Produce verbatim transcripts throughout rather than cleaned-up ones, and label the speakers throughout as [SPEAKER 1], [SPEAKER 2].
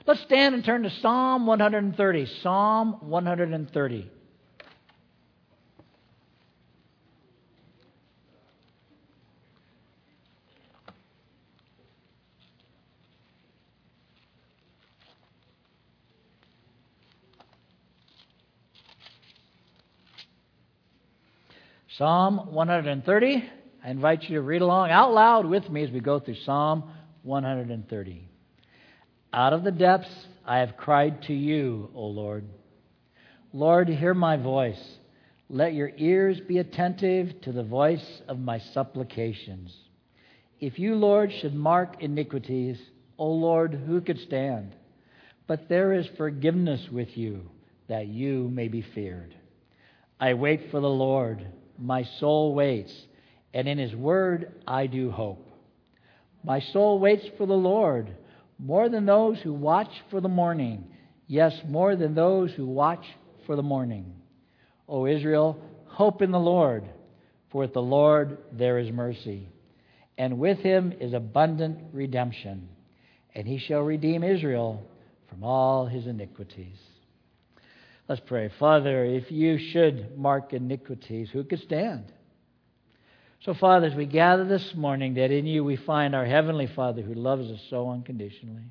[SPEAKER 1] Let's stand and turn to Psalm one hundred thirty. Psalm one hundred thirty. Psalm one hundred thirty. I invite you to read along out loud with me as we go through Psalm one hundred thirty. Out of the depths I have cried to you, O Lord. Lord, hear my voice. Let your ears be attentive to the voice of my supplications. If you, Lord, should mark iniquities, O Lord, who could stand? But there is forgiveness with you, that you may be feared. I wait for the Lord. My soul waits, and in his word I do hope. My soul waits for the Lord, more than those who watch for the morning. Yes, more than those who watch for the morning. O Israel, hope in the Lord, for with the Lord there is mercy, and with him is abundant redemption, and he shall redeem Israel from all his iniquities. Let's pray. Father, if you should mark iniquities, who could stand? So, Father, as we gather this morning, that in you we find our Heavenly Father who loves us so unconditionally.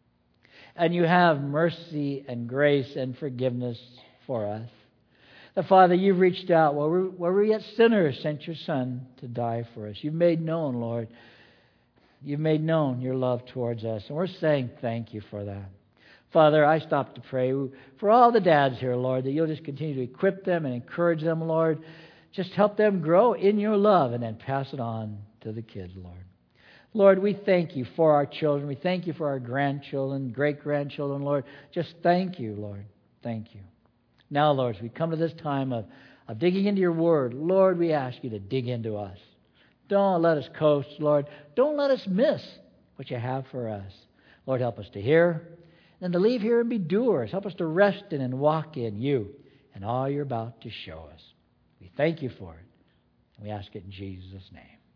[SPEAKER 1] And you have mercy and grace and forgiveness for us. That, Father, you've reached out while we while we're yet sinners, sent your Son to die for us. You've made known, Lord, you've made known your love towards us. And we're saying thank you for that. Father, I stop to pray for all the dads here, Lord, that you'll just continue to equip them and encourage them, Lord. Just help them grow in your love and then pass it on to the kids, Lord. Lord, we thank you for our children. We thank you for our grandchildren, great-grandchildren, Lord. Just thank you, Lord. Thank you. Now, Lord, as we come to this time of, of digging into your word, Lord, we ask you to dig into us. Don't let us coast, Lord. Don't let us miss what you have for us. Lord, help us to hear and to leave here and be doers. Help us to rest in and walk in you and all you're about to show us. We thank you for it. We ask it in Jesus'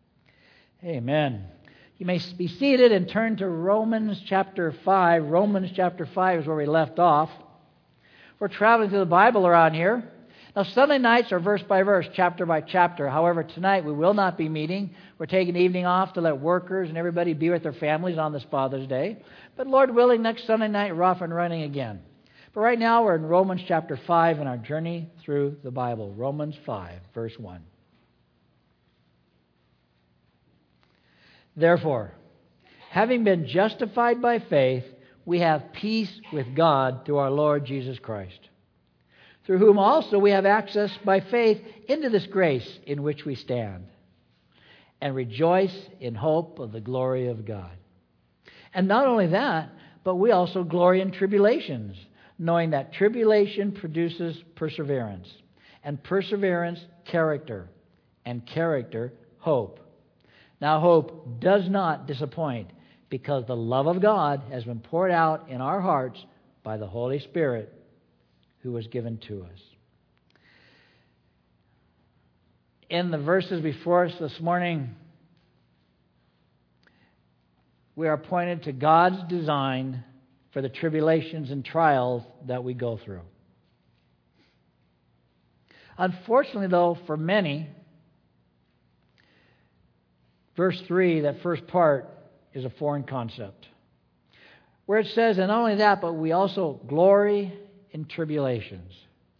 [SPEAKER 1] name. Amen. You may be seated and turn to Romans chapter five. Romans chapter five is where we left off. We're traveling through the Bible around here. Now, Sunday nights are verse by verse, chapter by chapter. However, tonight we will not be meeting. We're taking the evening off to let workers and everybody be with their families on this Father's Day. But Lord willing, next Sunday night we're off and running again. But right now we're in Romans chapter five in our journey through the Bible. Romans five, verse one. Therefore, having been justified by faith, we have peace with God through our Lord Jesus Christ, through whom also we have access by faith into this grace in which we stand, and rejoice in hope of the glory of God. And not only that, but we also glory in tribulations, knowing that tribulation produces perseverance, and perseverance, character, and character, hope. Now, hope does not disappoint, because the love of God has been poured out in our hearts by the Holy Spirit who was given to us. In the verses before us this morning, we are pointed to God's design for the tribulations and trials that we go through. Unfortunately, though, for many, verse three, that first part, is a foreign concept, where it says, and not only that, but we also glory in tribulations.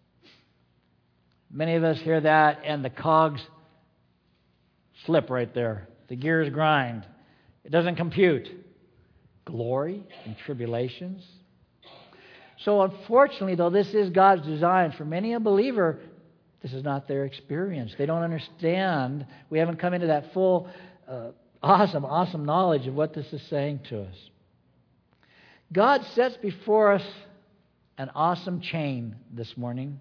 [SPEAKER 1] Many of us hear that and the cogs slip right there. The gears grind. It doesn't compute. Glory in tribulations. So unfortunately, though this is God's design, for many a believer, this is not their experience. They don't understand. We haven't come into that full, uh, awesome, awesome knowledge of what this is saying to us. God sets before us an awesome chain this morning.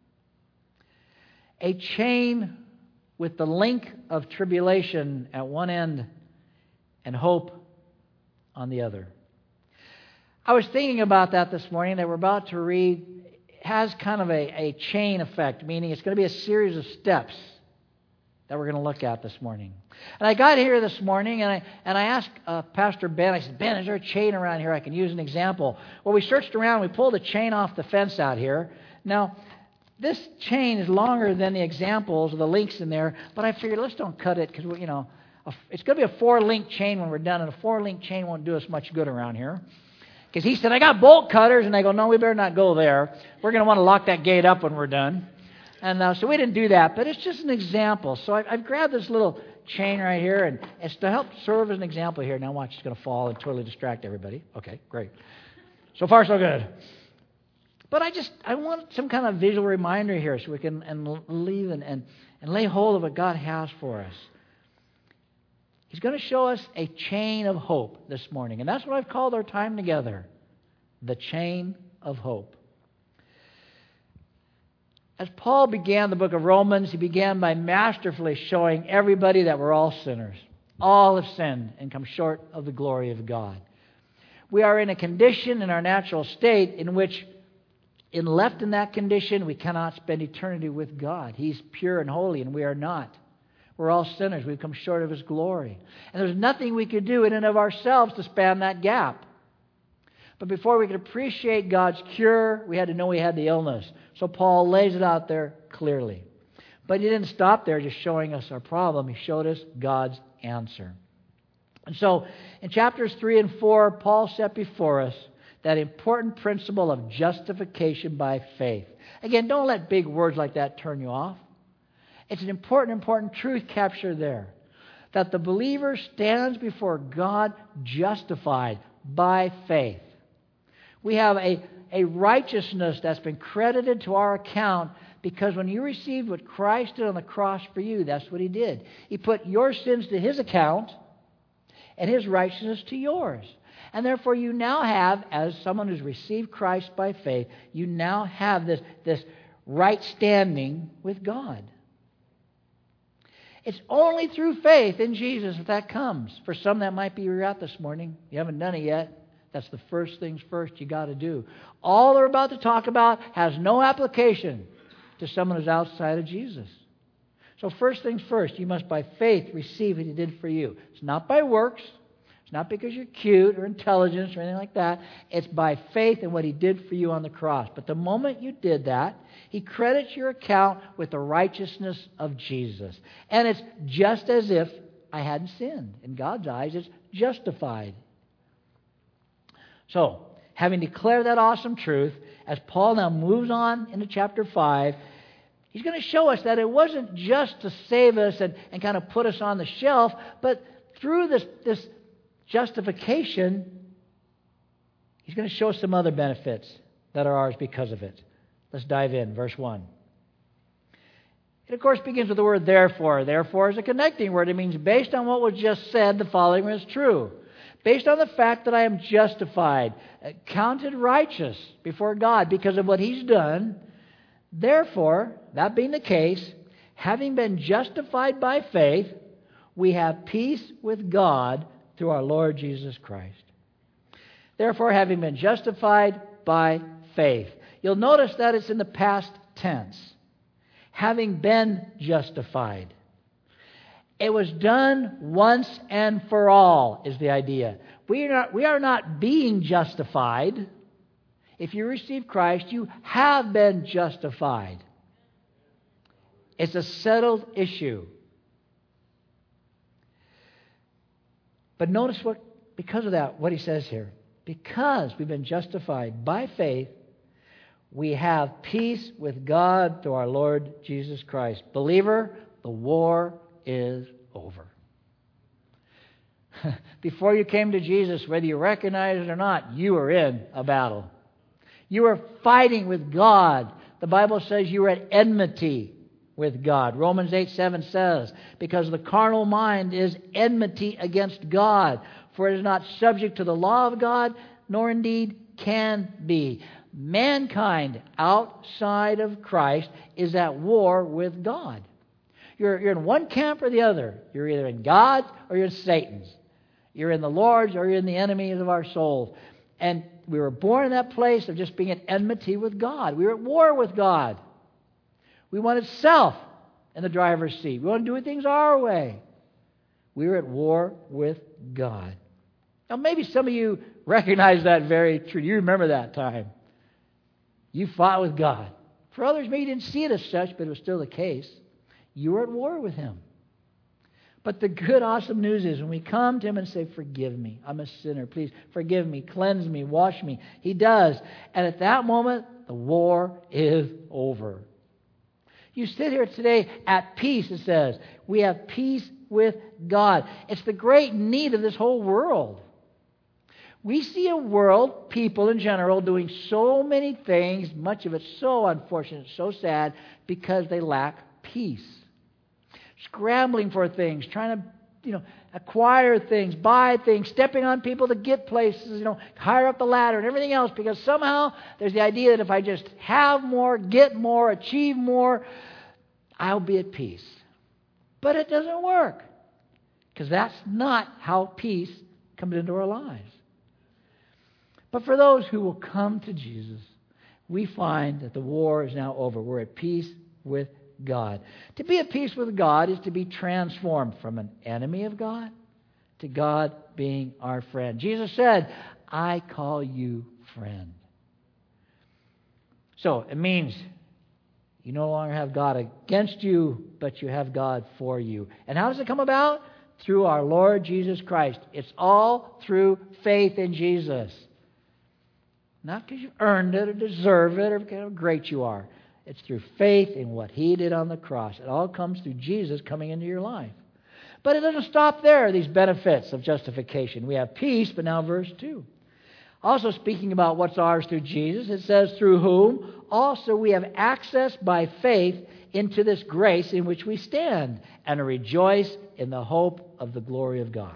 [SPEAKER 1] A chain with the link of tribulation at one end and hope on the other. I was thinking about that this morning, that we're about to read. It has kind of a, a chain effect, meaning it's going to be a series of steps that we're going to look at this morning. And I got here this morning, and I and I asked uh, Pastor Ben, I said, Ben, is there a chain around here I can use an example? Well, we searched around. We pulled a chain off the fence out here. Now, this chain is longer than the examples, the links in there, but I figured let's don't cut it because, you know, a, it's going to be a four-link chain when we're done, and a four-link chain won't do us much good around here. Because he said, I got bolt cutters, and I go, no, we better not go there. We're going to want to lock that gate up when we're done. And uh, so we didn't do that, but it's just an example. So I, I've grabbed this little chain right here, and it's to help serve as an example here. Now watch, it's going to fall and totally distract everybody. Okay, great. So far, so good. But I just, I want some kind of visual reminder here so we can and leave and, and, and lay hold of what God has for us. He's going to show us a chain of hope this morning. And that's what I've called our time together. The chain of hope. As Paul began the book of Romans, he began by masterfully showing everybody that we're all sinners. All have sinned and come short of the glory of God. We are in a condition in our natural state in which, in left in that condition, we cannot spend eternity with God. He's pure and holy, and we are not. We're all sinners. We've come short of His glory. And there's nothing we could do in and of ourselves to span that gap. But before we could appreciate God's cure, we had to know we had the illness. So Paul lays it out there clearly. But he didn't stop there just showing us our problem. He showed us God's answer. And so in chapters three and four, Paul set before us that important principle of justification by faith. Again, don't let big words like that turn you off. It's an important, important truth captured there. That the believer stands before God justified by faith. We have a, a righteousness that's been credited to our account because when you received what Christ did on the cross for you, that's what He did. He put your sins to His account and His righteousness to yours. And therefore you now have, as someone who's received Christ by faith, you now have this, this right standing with God. It's only through faith in Jesus that that comes. For some, that might be where you're at this morning. You haven't done it yet. That's the first things first you got to do. All they're about to talk about has no application to someone who's outside of Jesus. So first things first, you must by faith receive what He did for you. It's not by works. It's not because you're cute or intelligent or anything like that. It's by faith in what He did for you on the cross. But the moment you did that, He credits your account with the righteousness of Jesus. And it's just as if I hadn't sinned. In God's eyes, it's justified. So, having declared that awesome truth, as Paul now moves on into chapter five, he's going to show us that it wasn't just to save us and, and kind of put us on the shelf, but through this, this justification, he's going to show us some other benefits that are ours because of it. Let's dive in. Verse one. It, of course, begins with the word therefore. Therefore is a connecting word. It means based on what was just said, the following is true. Based on the fact that I am justified, counted righteous before God because of what He's done, therefore, that being the case, having been justified by faith, we have peace with God through our Lord Jesus Christ. Therefore, having been justified by faith. You'll notice that it's in the past tense. Having been justified. It was done once and for all, is the idea. We are not, we are not being justified. If you receive Christ, you have been justified. It's a settled issue. But notice what, because of that, what he says here. Because we've been justified by faith, we have peace with God through our Lord Jesus Christ. Believer, the war is over. Before you came to Jesus, whether you recognize it or not, you were in a battle. You were fighting with God. The Bible says you were at enmity with God. Romans eight seven says, because the carnal mind is enmity against God, for it is not subject to the law of God, nor indeed can be. Mankind outside of Christ is at war with God. You're, you're in one camp or the other. You're either in God's or you're in Satan's. You're in the Lord's or you're in the enemies of our souls. And we were born in that place of just being at enmity with God. We were at war with God. We wanted self. in the driver's seat. We want to do things our way. We were at war with God. Now, maybe some of you recognize that very truth. You remember that time. You fought with God. For others, maybe you didn't see it as such, but it was still the case. You were at war with Him. But the good, awesome news is when we come to Him and say, forgive me, I'm a sinner, please forgive me, cleanse me, wash me, He does. And at that moment, the war is over. You sit here today at peace, it says. We have peace with God. It's the great need of this whole world. We see a world, people in general, doing so many things, much of it so unfortunate, so sad, because they lack peace. Scrambling for things, trying to, you know, acquire things, buy things, stepping on people to get places, you know, higher up the ladder and everything else, because somehow there's the idea that if I just have more, get more, achieve more, I'll be at peace. But it doesn't work, because that's not how peace comes into our lives. But for those who will come to Jesus, we find that the war is now over. We're at peace with God. To be at peace with God is to be transformed from an enemy of God to God being our friend. Jesus said, I call you friend. So it means you no longer have God against you, but you have God for you. And how does it come about? Through our Lord Jesus Christ. It's all through faith in Jesus. Not because you've earned it or deserve it or because how great you are. It's through faith in what He did on the cross. It all comes through Jesus coming into your life. But it doesn't stop there, these benefits of justification. We have peace, but now verse two. Also speaking about what's ours through Jesus, it says, through whom also we have access by faith into this grace in which we stand and rejoice in the hope of the glory of God.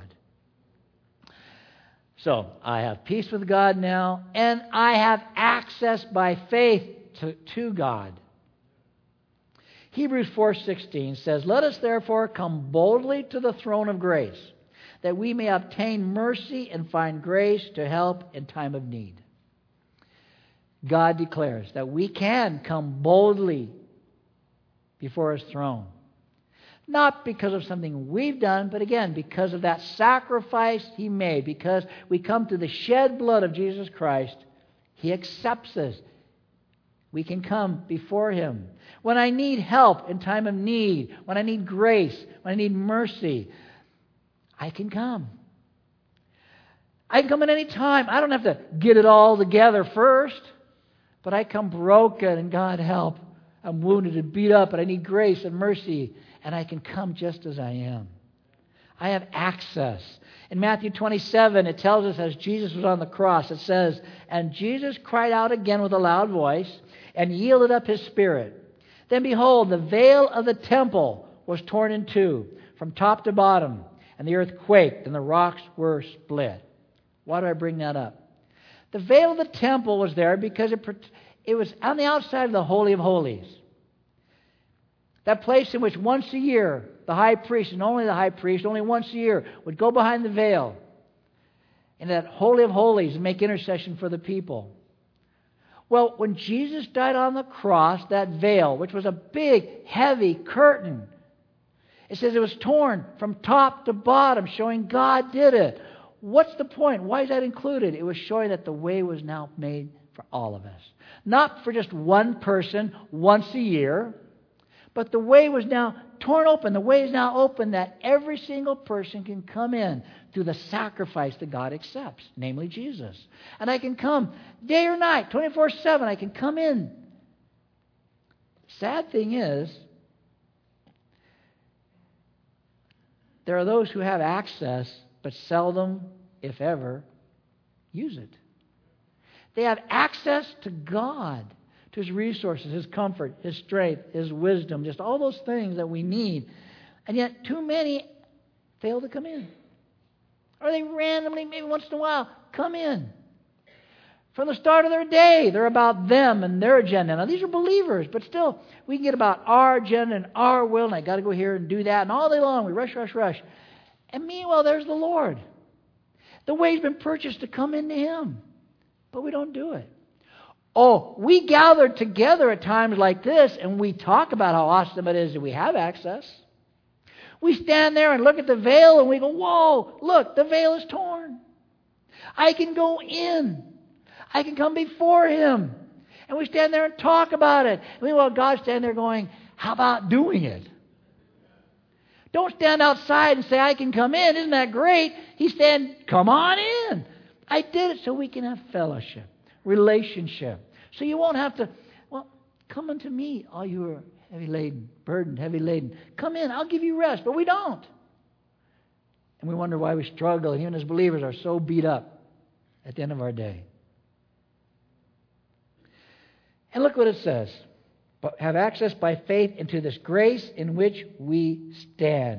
[SPEAKER 1] So, I have peace with God now, and I have access by faith to, to God. Hebrews four sixteen says, let us therefore come boldly to the throne of grace, that we may obtain mercy and find grace to help in time of need. God declares that we can come boldly before His throne. Not because of something we've done, but again, because of that sacrifice He made. Because we come to the shed blood of Jesus Christ, He accepts us. We can come before Him. When I need help in time of need, when I need grace, when I need mercy, I can come. I can come at any time. I don't have to get it all together first. But I come broken and God help. I'm wounded and beat up and I need grace and mercy. And I can come just as I am. I have access. In Matthew twenty-seven, it tells us as Jesus was on the cross, it says, and Jesus cried out again with a loud voice and yielded up His spirit. Then behold, the veil of the temple was torn in two from top to bottom, and the earth quaked and the rocks were split. Why do I bring that up? The veil of the temple was there because it, it was on the outside of the Holy of Holies. That place in which once a year, the high priest, and only the high priest, only once a year, would go behind the veil in that Holy of Holies and make intercession for the people. Well, when Jesus died on the cross, that veil, which was a big, heavy curtain, it says it was torn from top to bottom, showing God did it. What's the point? Why is that included? It was showing that the way was now made for all of us. Not for just one person once a year, but the way was now torn open. The way is now open that every single person can come in through the sacrifice that God accepts, namely Jesus. And I can come day or night, twenty-four seven. I can come in. Sad thing is, there are those who have access, but seldom, if ever, use it. They have access to God, to His resources, His comfort, His strength, His wisdom, just all those things that we need. And yet too many fail to come in. Or they randomly, maybe once in a while, come in. From the start of their day, they're about them and their agenda. Now, these are believers, but still, we can get about our agenda and our will, and I got to go here and do that, and all day long we rush, rush, rush. And meanwhile, there's the Lord. The way's been purchased to come into Him, but we don't do it. Oh, we gather together at times like this and we talk about how awesome it is that we have access. We stand there and look at the veil and we go, whoa, look, the veil is torn. I can go in. I can come before Him. And we stand there and talk about it. And meanwhile, God's standing there going, how about doing it? Don't stand outside and say, I can come in. Isn't that great? He's saying, come on in. I did it so we can have fellowship, relationship. So you won't have to, well, come unto me, all you are heavy laden, burdened, heavy laden. Come in, I'll give you rest. But we don't. And we wonder why we struggle, and even as believers are so beat up at the end of our day. And look what it says. But have access by faith into this grace in which we stand.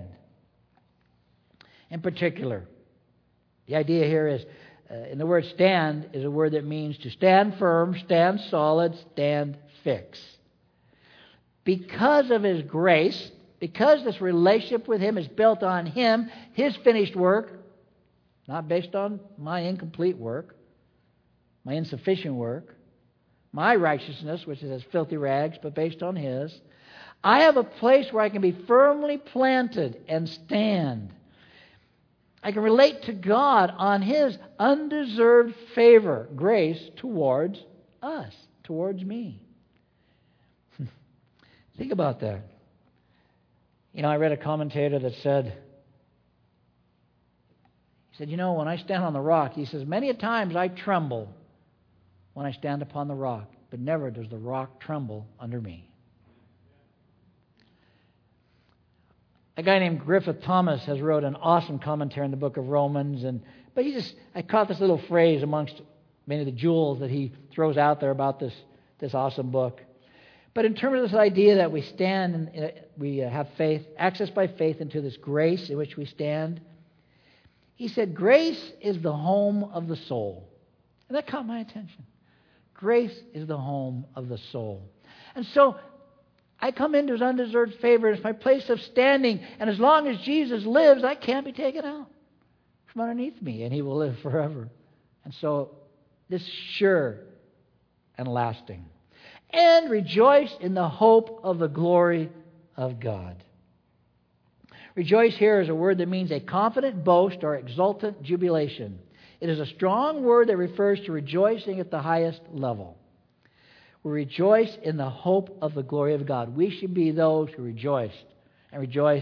[SPEAKER 1] In particular, the idea here is, uh, in the word stand is a word that means to stand firm, stand solid, stand fixed. Because of His grace, because this relationship with Him is built on Him, His finished work, not based on my incomplete work, my insufficient work, my righteousness, which is as filthy rags, but based on His, I have a place where I can be firmly planted and stand. I can relate to God on His undeserved favor, grace towards us, towards me. Think about that. You know, I read a commentator that said, he said, you know, when I stand on the rock, he says, many a times I tremble when I stand upon the rock, but never does the rock tremble under me. A guy named Griffith Thomas has wrote an awesome commentary in the book of Romans, and but he just I caught this little phrase amongst many of the jewels that he throws out there about this this awesome book. But in terms of this idea that we stand and we have faith, access by faith into this grace in which we stand, he said, grace is the home of the soul. And that caught my attention. Grace is the home of the soul. And so I come into His undeserved favor. It's my place of standing. And as long as Jesus lives, I can't be taken out from underneath me. And He will live forever. And so this is sure and lasting. And rejoice in the hope of the glory of God. Rejoice here is a word that means a confident boast or exultant jubilation. It is a strong word that refers to rejoicing at the highest level. We rejoice in the hope of the glory of God. We should be those who rejoice and rejoice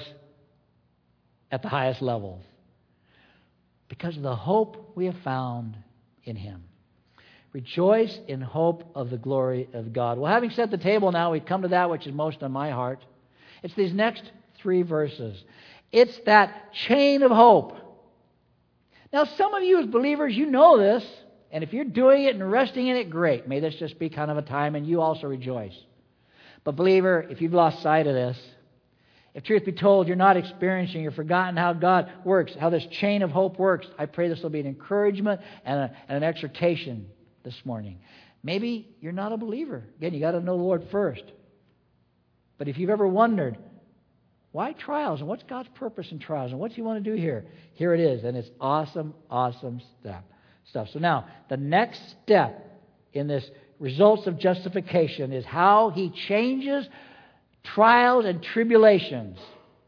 [SPEAKER 1] at the highest levels because of the hope we have found in Him. Rejoice in hope of the glory of God. Well, having set the table now, we come to that which is most on my heart. It's these next three verses. It's that chain of hope. Now, some of you as believers, you know this, and if you're doing it and resting in it, great. May this just be kind of a time and you also rejoice. But believer, if you've lost sight of this, if truth be told, you're not experiencing, you've forgotten how God works, how this chain of hope works, I pray this will be an encouragement and, a, and an exhortation this morning. Maybe you're not a believer. Again, you got to know the Lord first. But if you've ever wondered, why trials? And what's God's purpose in trials? And what's He want to do here? Here it is. And it's awesome, awesome step, stuff. So now, the next step in this results of justification is how He changes trials and tribulations.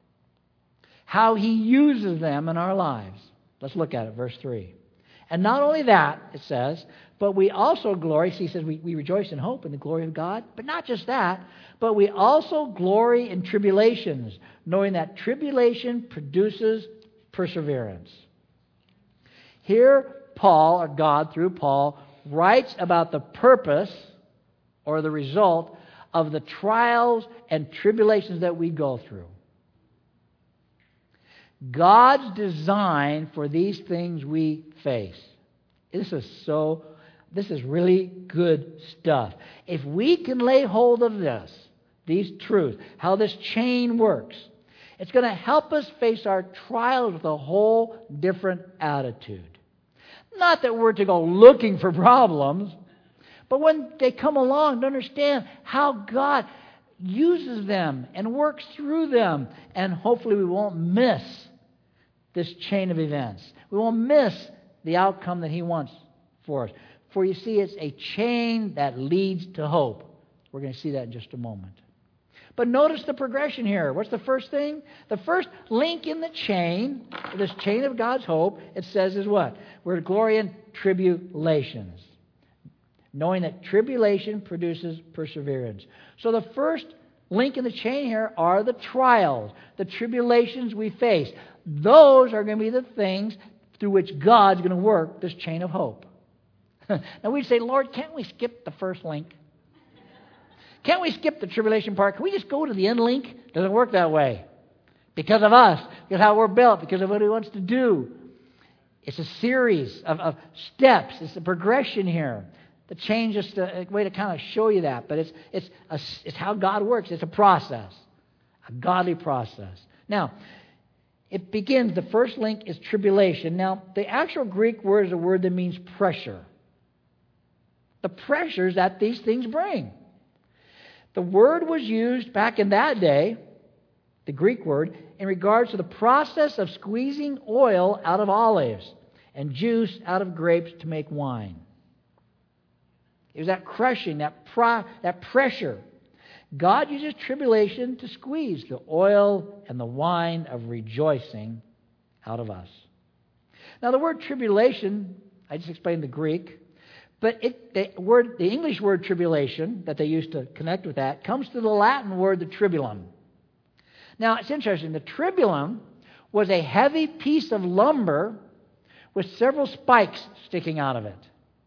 [SPEAKER 1] How He uses them in our lives. Let's look at it, verse three. And not only that, it says, but we also glory. See, he says we, we rejoice in hope in the glory of God. But not just that, but we also glory in tribulations, knowing that tribulation produces perseverance. Here, Paul, or God through Paul, writes about the purpose or the result of the trials and tribulations that we go through. God's design for these things we face. This is so, this is really good stuff. If we can lay hold of this, these truths, how this chain works, it's going to help us face our trials with a whole different attitude. Not that we're to go looking for problems, but when they come along, to understand how God uses them and works through them, and hopefully we won't miss this chain of events. We won't miss the outcome that He wants for us. For you see, it's a chain that leads to hope. We're going to see that in just a moment. But notice the progression here. What's the first thing? The first link in the chain, this chain of God's hope, it says is what? We're glory in tribulations. Knowing that tribulation produces perseverance. So the first link in the chain here are the trials, the tribulations we face. Those are going to be the things through which God's going to work this chain of hope. Now we'd say, Lord, can't we skip the first link? Can't we skip the tribulation part? Can we just go to the end link? It doesn't work that way. Because of us, because of how we're built, because of what He wants to do. It's a series of, of steps. It's a progression here. The chain is just a, a way to kind of show you that. But it's, it's, a, it's how God works. It's a process. A godly process. Now, it begins, the first link is tribulation. Now, the actual Greek word is a word that means pressure. The pressures that these things bring. The word was used back in that day, the Greek word, in regards to the process of squeezing oil out of olives and juice out of grapes to make wine. It was that crushing, that, pro, that pressure. God uses tribulation to squeeze the oil and the wine of rejoicing out of us. Now the word tribulation, I just explained the Greek, but it, the, word, the English word tribulation that they used to connect with that comes to the Latin word the tribulum. Now it's interesting, the tribulum was a heavy piece of lumber with several spikes sticking out of it.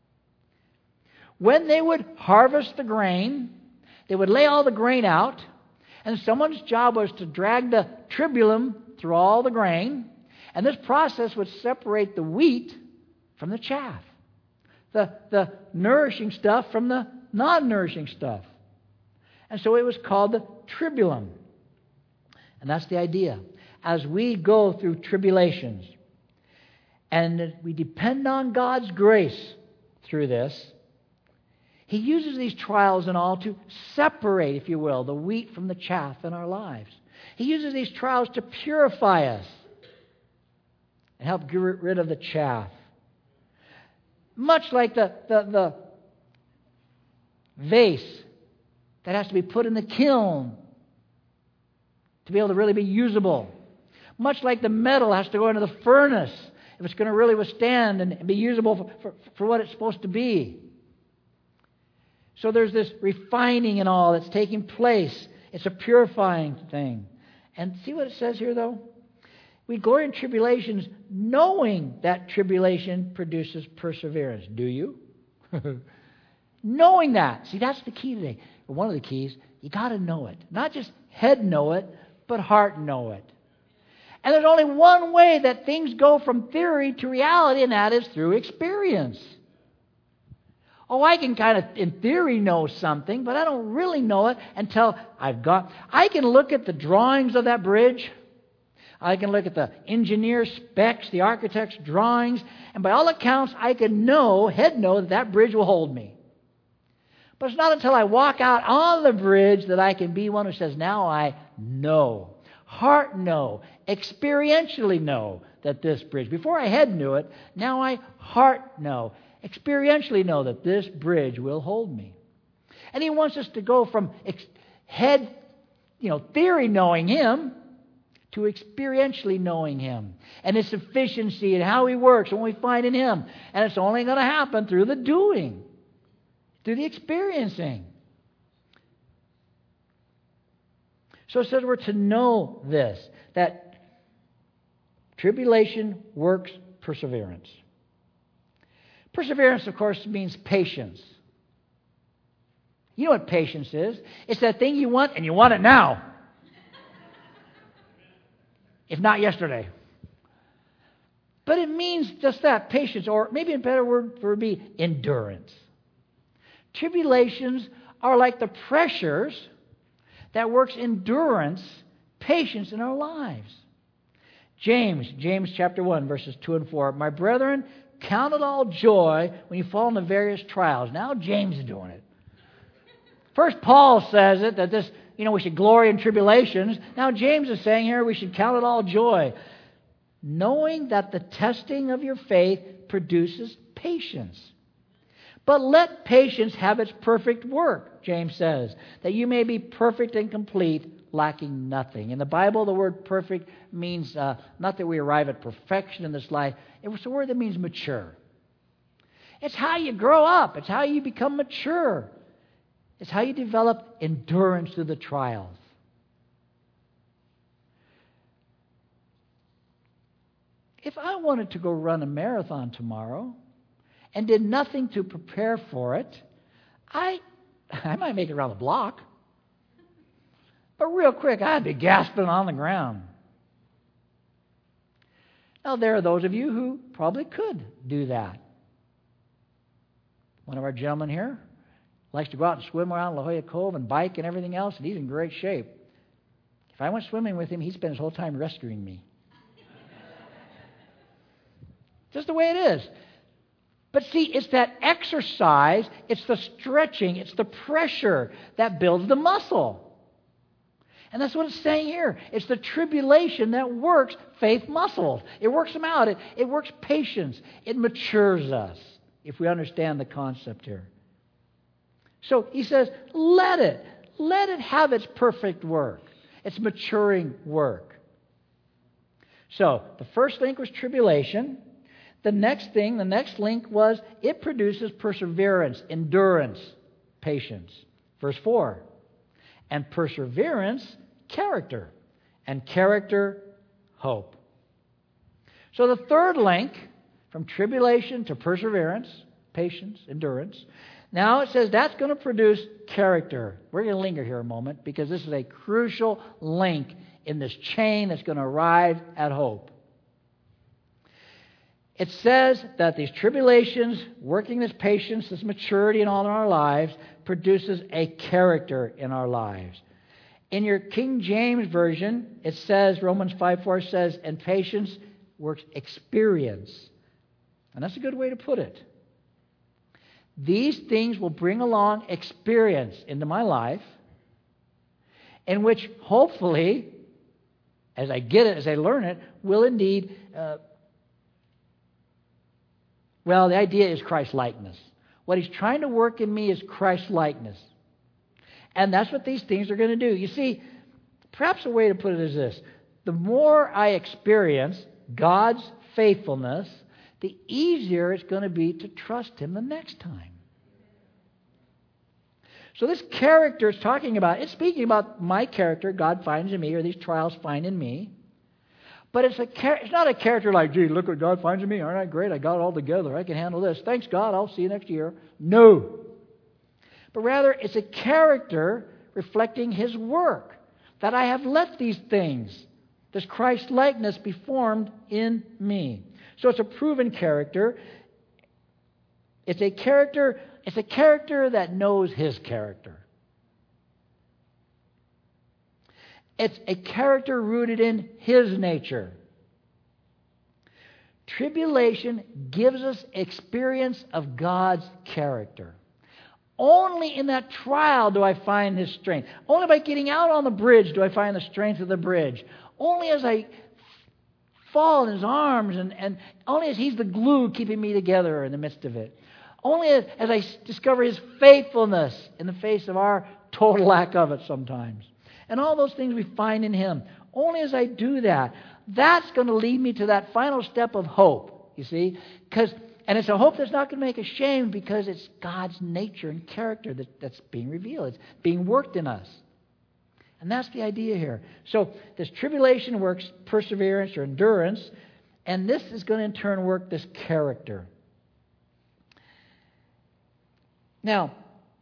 [SPEAKER 1] When they would harvest the grain, they would lay all the grain out, and someone's job was to drag the tribulum through all the grain, and this process would separate the wheat from the chaff, the, the nourishing stuff from the non-nourishing stuff. And so it was called the tribulum. And that's the idea. As we go through tribulations, and we depend on God's grace through this, He uses these trials and all to separate, if you will, the wheat from the chaff in our lives. He uses these trials to purify us and help get rid of the chaff. Much like the, the, the vase that has to be put in the kiln to be able to really be usable. Much like the metal has to go into the furnace if it's going to really withstand and be usable for, for, for what it's supposed to be. So there's this refining and all that's taking place. It's a purifying thing. And see what it says here, though? We glory in tribulations, knowing that tribulation produces perseverance. Do you? Knowing that. See, that's the key today. Or one of the keys. You got to know it. Not just head know it, but heart know it. And there's only one way that things go from theory to reality, and that is through experience. Oh, I can kind of, in theory, know something, but I don't really know it until I've got... I can look at the drawings of that bridge. I can look at the engineer specs, the architect's drawings, and by all accounts, I can know, head know, that that bridge will hold me. But it's not until I walk out on the bridge that I can be one who says, now I know. Heart know. Experientially know that this bridge... Before I head knew it, now I heart know. Experientially know that this bridge will hold me. And He wants us to go from ex- head, you know, theory knowing Him to experientially knowing Him and His sufficiency and how He works and what we find in Him. And it's only going to happen through the doing, through the experiencing. So it says we're to know this, that tribulation works perseverance. Perseverance, of course, means patience. You know what patience is? It's that thing you want, and you want it now. If not yesterday. But it means just that, patience, or maybe a better word for it would be endurance. Tribulations are like the pressures that works endurance, patience in our lives. James, James chapter one, verses two and four. My brethren, count it all joy when you fall into various trials. Now James is doing it. First Paul says it, that this, you know, we should glory in tribulations. Now James is saying here we should count it all joy. Knowing that the testing of your faith produces patience. But let patience have its perfect work, James says, that you may be perfect and complete, lacking nothing. In the Bible, the word perfect means uh, not that we arrive at perfection in this life. It's a word that means mature. It's how you grow up. It's how you become mature. It's how you develop endurance through the trials. If I wanted to go run a marathon tomorrow and did nothing to prepare for it, I, I might make it around the block. But real quick, I'd be gasping on the ground. Now, there are those of you who probably could do that. One of our gentlemen here likes to go out and swim around La Jolla Cove and bike and everything else, and he's in great shape. If I went swimming with him, he'd spend his whole time rescuing me. Just the way it is. But see, it's that exercise, it's the stretching, it's the pressure that builds the muscle. And that's what it's saying here. It's the tribulation that works faith muscles. It works them out. It, it works patience. It matures us, if we understand the concept here. So he says, let it. Let it have its perfect work. Its maturing work. So, the first link was tribulation. The next thing, the next link was it produces perseverance, endurance, patience. Verse four. And perseverance, character. And character, hope. So the third link, from tribulation to perseverance, patience, endurance. Now it says that's going to produce character. We're going to linger here a moment because this is a crucial link in this chain that's going to arrive at hope. It says that these tribulations, working this patience, this maturity in all of our lives, produces a character in our lives. In your King James Version, it says, Romans five four says, and patience works experience. And that's a good way to put it. These things will bring along experience into my life, in which hopefully, as I get it, as I learn it, will indeed... Uh, Well, the idea is Christ-likeness. What he's trying to work in me is Christ-likeness. And that's what these things are going to do. You see, perhaps a way to put it is this. The more I experience God's faithfulness, the easier it's going to be to trust Him the next time. So this character is talking about, it's speaking about my character God finds in me, or these trials find in me. But it's a it's not a character like, gee, look what God finds in me. Aren't I great? I got it all together. I can handle this. Thanks, God. I'll see you next year. No. But rather, it's a character reflecting His work. That I have let these things, this Christ-likeness, be formed in me. So it's a proven character. It's a character, it's a character that knows His character. It's a character rooted in His nature. Tribulation gives us experience of God's character. Only in that trial do I find His strength. Only by getting out on the bridge do I find the strength of the bridge. Only as I fall in His arms, and, and only as He's the glue keeping me together in the midst of it. Only as, as I discover His faithfulness in the face of our total lack of it sometimes. And all those things we find in Him. Only as I do that, that's going to lead me to that final step of hope, you see. Because, and it's a hope that's not going to make us ashamed because it's God's nature and character that, that's being revealed. It's being worked in us. And that's the idea here. So this tribulation works perseverance or endurance, and this is going to in turn work this character. Now,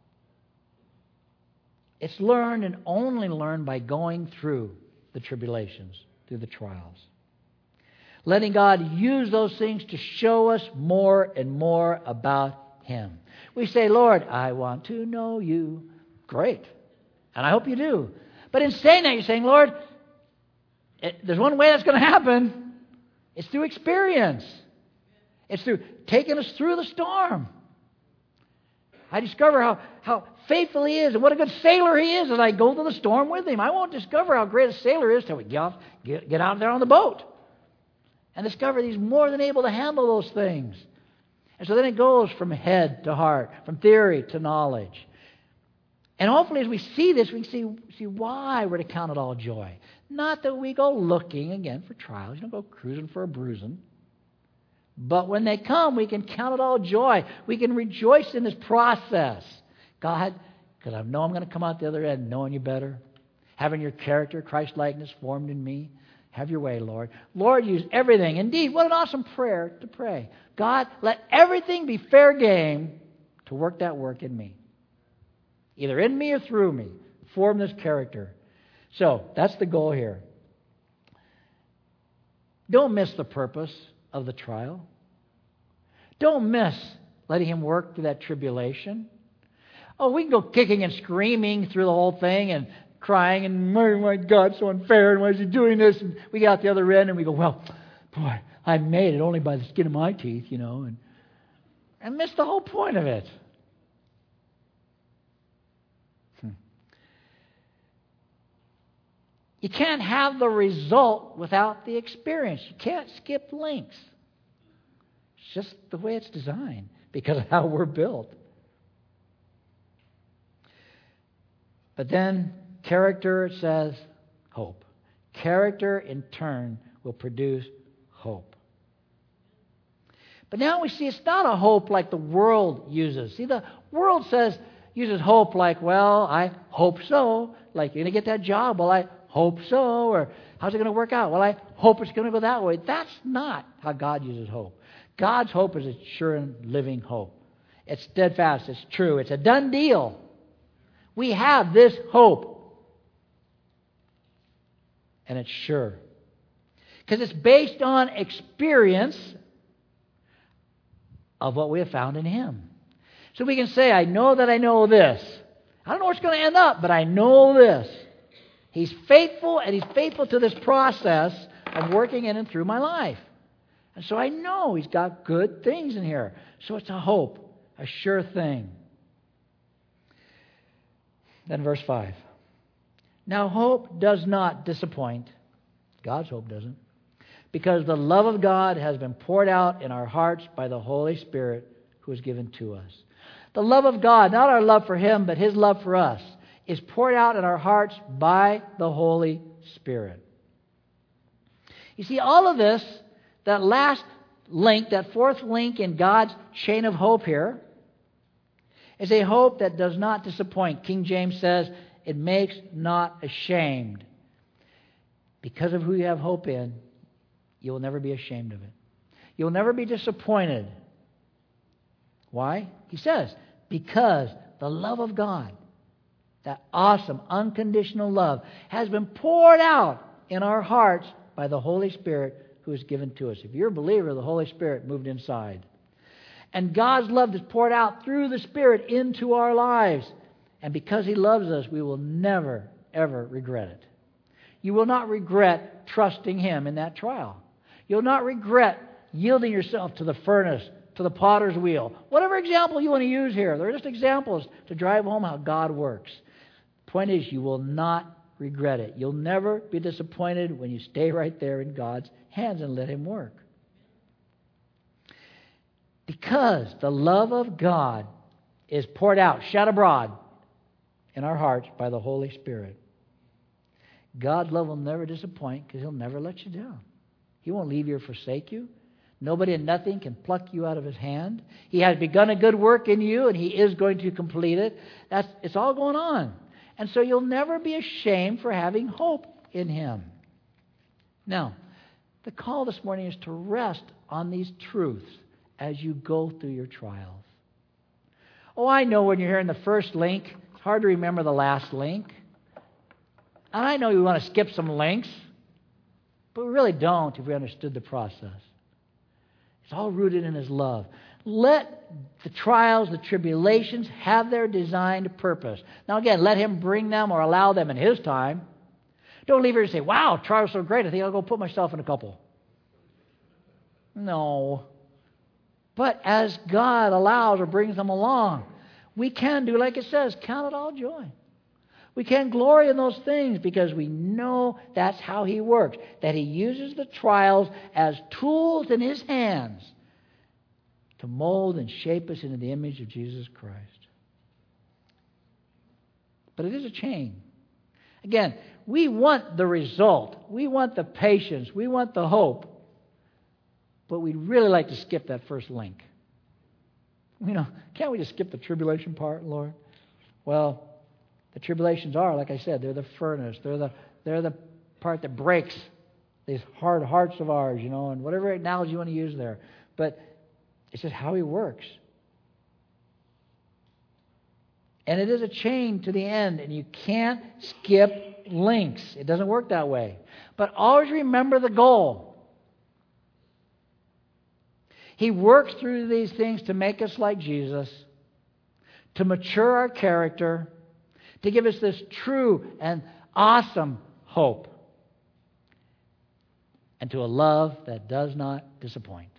[SPEAKER 1] it's learned and only learned by going through the tribulations, through the trials. Letting God use those things to show us more and more about Him. We say, Lord, I want to know You. Great. And I hope you do. But in saying that, you're saying, Lord, it, there's one way that's going to happen. It's through experience. It's through taking us through the storm. I discover how, how faithful He is and what a good sailor He is as I go through the storm with Him. I won't discover how great a sailor is till we get, off, get, get out there on the boat and discover He's more than able to handle those things. And so then it goes from head to heart, from theory to knowledge. And hopefully as we see this, we can see, see why we're to count it all joy. Not that we go looking, again, for trials. You don't go cruising for a bruising. But when they come, we can count it all joy. We can rejoice in this process. God, because I know I'm going to come out the other end knowing you better, having your character, Christ-likeness formed in me. Have your way, Lord. Lord, use everything. Indeed, what an awesome prayer to pray. God, let everything be fair game to work that work in me. Either in me or through me. Form this character. So, that's the goal here. Don't miss the purpose of the trial. Don't miss letting Him work through that tribulation. Oh, we can go kicking and screaming through the whole thing and crying and, oh my God, so unfair, and why is He doing this? And we get out the other end and we go, well, boy, I made it only by the skin of my teeth, you know, and, and miss the whole point of it. Hmm. You can't have the result without the experience. You can't skip links. It's just the way it's designed because of how we're built. But then character, it says, hope. Character, in turn, will produce hope. But now we see it's not a hope like the world uses. See, the world says, uses hope like, well, I hope so. Like, you're going to get that job? Well, I hope so. Or, how's it going to work out? Well, I hope it's going to go that way. That's not how God uses hope. God's hope is a sure and living hope. It's steadfast. It's true. It's a done deal. We have this hope. And it's sure. Because it's based on experience of what we have found in Him. So we can say, I know that I know this. I don't know where it's going to end up, but I know this. He's faithful, and He's faithful to this process of working in and through my life. And so I know He's got good things in here. So it's a hope, a sure thing. Then verse five. Now hope does not disappoint. God's hope doesn't. Because the love of God has been poured out in our hearts by the Holy Spirit who is given to us. The love of God, not our love for Him, but His love for us, is poured out in our hearts by the Holy Spirit. You see, all of this, that last link, that fourth link in God's chain of hope here, is a hope that does not disappoint. King James says, it makes not ashamed. Because of who you have hope in, you will never be ashamed of it. You'll never be disappointed. Why? He says, because the love of God, that awesome, unconditional love, has been poured out in our hearts by the Holy Spirit who is given to us. If you're a believer, the Holy Spirit moved inside. And God's love is poured out through the Spirit into our lives. And because He loves us, we will never, ever regret it. You will not regret trusting Him in that trial. You'll not regret yielding yourself to the furnace, to the potter's wheel. Whatever example you want to use here, they're just examples to drive home how God works. The point is, you will not regret it. You'll never be disappointed when you stay right there in God's hands and let Him work. Because the love of God is poured out, shed abroad in our hearts by the Holy Spirit. God's love will never disappoint because He'll never let you down. He won't leave you or forsake you. Nobody and nothing can pluck you out of His hand. He has begun a good work in you, and He is going to complete it. That's, it's all going on. And so you'll never be ashamed for having hope in Him. Now, the call this morning is to rest on these truths as you go through your trials. Oh, I know when you're hearing the first link, it's hard to remember the last link. And I know you want to skip some links, but we really don't if we understood the process. It's all rooted in His love. Let the trials, the tribulations have their designed purpose. Now again, let Him bring them or allow them in His time. Don't leave here and say, wow, trials are so great, I think I'll go put myself in a couple. No. But as God allows or brings them along, we can do, like it says, count it all joy. We can glory in those things because we know that's how He works. That He uses the trials as tools in His hands to mold and shape us into the image of Jesus Christ. But it is a chain. Again, we want the result. We want the patience. We want the hope. But we'd really like to skip that first link. You know, can't we just skip the tribulation part, Lord? Well, the tribulations are, like I said, they're the furnace. They're the they're the part that breaks these hard hearts of ours, you know, and whatever analogy you want to use there. But it's just how He works. And it is a chain to the end, and you can't skip links. It doesn't work that way. But always remember the goal. He works through these things to make us like Jesus, to mature our character, to give us this true and awesome hope, and to a love that does not disappoint.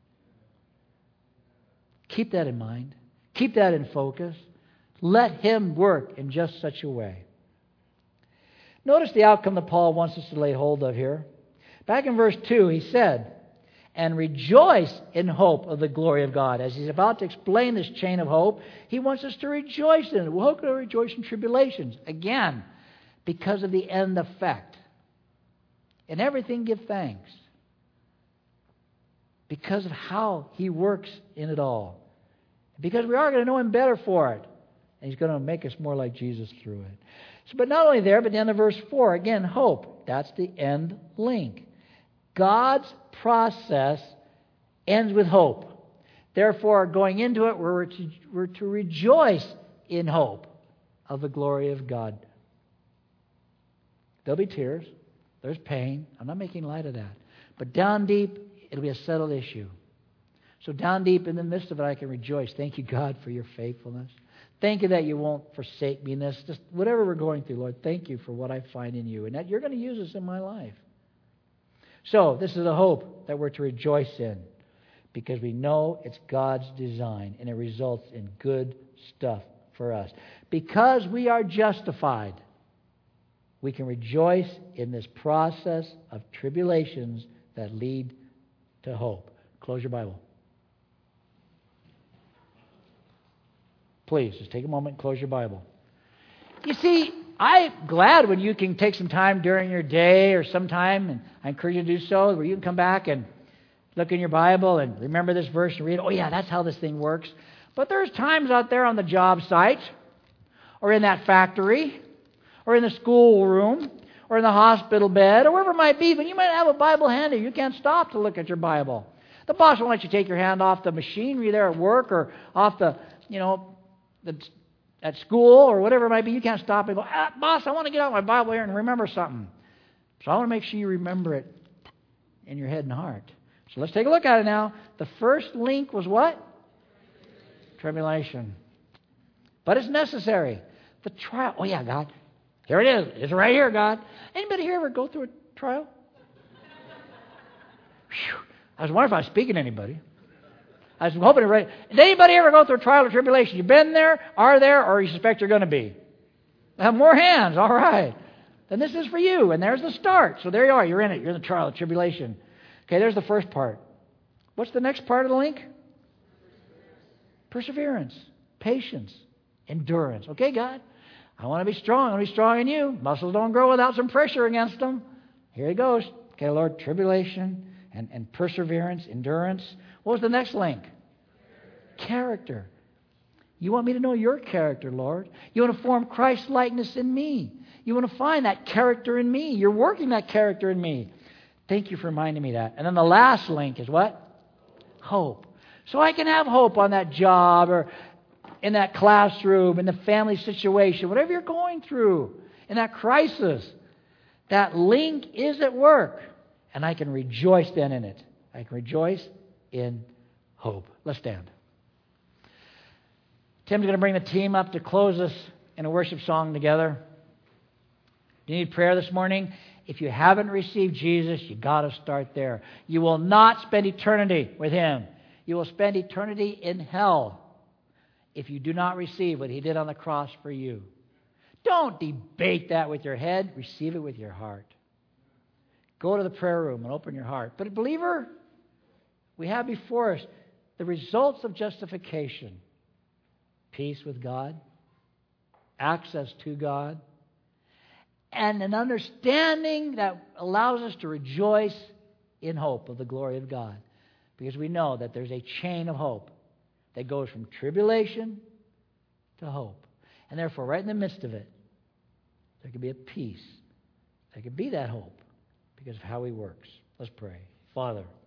[SPEAKER 1] Keep that in mind. Keep that in focus. Let Him work in just such a way. Notice the outcome that Paul wants us to lay hold of here. Back in verse two, he said, and rejoice in hope of the glory of God. As he's about to explain this chain of hope, he wants us to rejoice in it. Well, how can I rejoice in tribulations? Again, because of the end effect. In everything give thanks. Because of how He works in it all. Because we are going to know Him better for it. And He's going to make us more like Jesus through it. So, but not only there, but the end of verse four, again, hope. That's the end link. God's process ends with hope. Therefore, going into it, we're to, we're to rejoice in hope of the glory of God. There'll be tears. There's pain. I'm not making light of that. But down deep, it'll be a settled issue. So down deep in the midst of it, I can rejoice. Thank you, God, for your faithfulness. Thank you that you won't forsake me in this. Just whatever we're going through, Lord, thank you for what I find in you. And that you're going to use this in my life. So this is the hope that we're to rejoice in. Because we know it's God's design. And it results in good stuff for us. Because we are justified, we can rejoice in this process of tribulations that lead to hope. Close your Bible. Please, just take a moment and close your Bible. You see, I'm glad when you can take some time during your day or sometime, and I encourage you to do so, where you can come back and look in your Bible and remember this verse and read, oh yeah, that's how this thing works. But there's times out there on the job site, or in that factory, or in the school room, or in the hospital bed, or wherever it might be, when you might have a Bible handy. You can't stop to look at your Bible. The boss won't let you take your hand off the machinery there at work, or off the, you know, the, at school, or whatever it might be. You can't stop and go, ah, boss, I want to get out my Bible here and remember something. So I want to make sure you remember it in your head and heart. So let's take a look at it now. The first link was what? Tribulation. But it's necessary. The trial. Oh, yeah, God. Here it is. It's right here, God. Anybody here ever go through a trial? Whew. I was wondering if I was speaking to anybody. I was hoping to read. Did anybody ever go through a trial or tribulation? You've been there, are there, or you suspect you're going to be? I have more hands. All right. Then this is for you. And there's the start. So there you are. You're in it. You're in the trial of tribulation. Okay, there's the first part. What's the next part of the link? Perseverance. Patience. Endurance. Okay, God. I want to be strong. I want to be strong in you. Muscles don't grow without some pressure against them. Here he goes. Okay, Lord, tribulation and, and perseverance, endurance. What was the next link? Character. You want me to know your character, Lord. You want to form Christ's likeness in me. You want to find that character in me. You're working that character in me. Thank you for reminding me that. And then the last link is what? Hope. So I can have hope on that job, or in that classroom, in the family situation, whatever you're going through, in that crisis. That link is at work. And I can rejoice then in it. I can rejoice in hope. Let's stand. Tim's going to bring the team up to close us in a worship song together. Do you need prayer this morning? If you haven't received Jesus, you got to start there. You will not spend eternity with Him. You will spend eternity in hell if you do not receive what He did on the cross for you. Don't debate that with your head. Receive it with your heart. Go to the prayer room and open your heart. But believer, we have before us the results of justification: peace with God, access to God, and an understanding that allows us to rejoice in hope of the glory of God. Because we know that there's a chain of hope that goes from tribulation to hope. And therefore, right in the midst of it, there can be a peace. There can be that hope because of how He works. Let's pray. Father,